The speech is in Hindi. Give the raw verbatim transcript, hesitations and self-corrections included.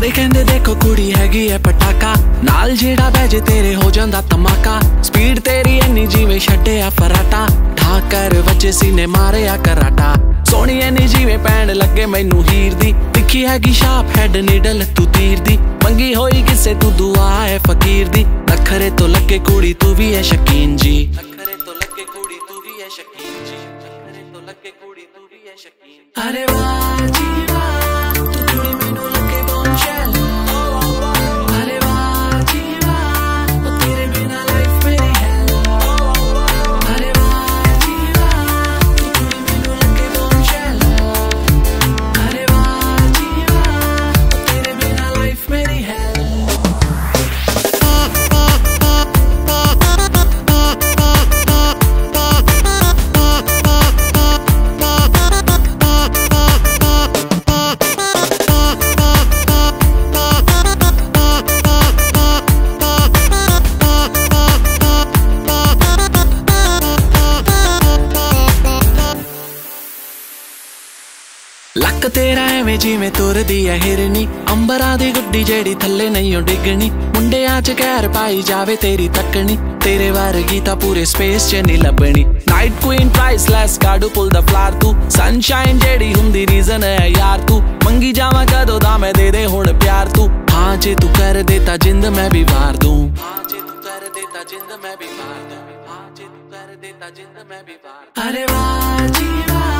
सारे कहंदे देखो कुड़ी हैगी है पटाका, नाल जेड़ा बैजे तेरे हो जांदा धमाका। स्पीड तेरी इन्नी जिवें छड्डिया फराटा, ठा कर वजे सीने मारिया कराटा। सोहनी इन्नी जिवें पैण लगे मैनू हीर दी, दिखी हैगी शार्प हैड नीडल तू तीर दी। मंगी होई किसे तू दुआ है फकीर दी, नखरे तो लगे कुड़ी तू भी है शकीन जी। नखरे तो लगे कुड़ी तू भी है शकीन जी, नखरे तो लगे कुड़ी तू भी है शकीन। अरे वाह जी वाह, तू कुड़ी मैनू लगे बॉम्बशेल। अरे वाह जी वाह, ओ तेरे बिना लाइफ मेरी हेल। अरे वाह जी वाह, तू कुड़ी मैनू लगे बॉम्बशेल। अरे वाह जी वाह, ओ तेरे बिना लाइफ मेरी हेल। लक तेरा एवें जिवें तुरदी है हिरनी, अंबरां दी गुड्डी जेड़ी थल्ले नहीं डिगनी। मुंडियां च कहर पाई जावे तेरी तकनी, तेरे वर्गी तां पूरे स्पेस च नहीं लभनी। नाइट क्वीन प्राइसलैस काडू पुल द फ्लार तू, सनशाइन जेड़ी हुंदी रीजन है यार तू। मंगी जावां कदों दा मैं दे दे हुण प्यार तू, हाँ जे तू कर दे तां जिंद मैं भी वार दूं। हाँ जे तू कर दे तां जिंद मैं भी वार दूं, हाँ जे तू कर दे तां जिंद मैं भी वार दूं। अरे वाह जी वाह,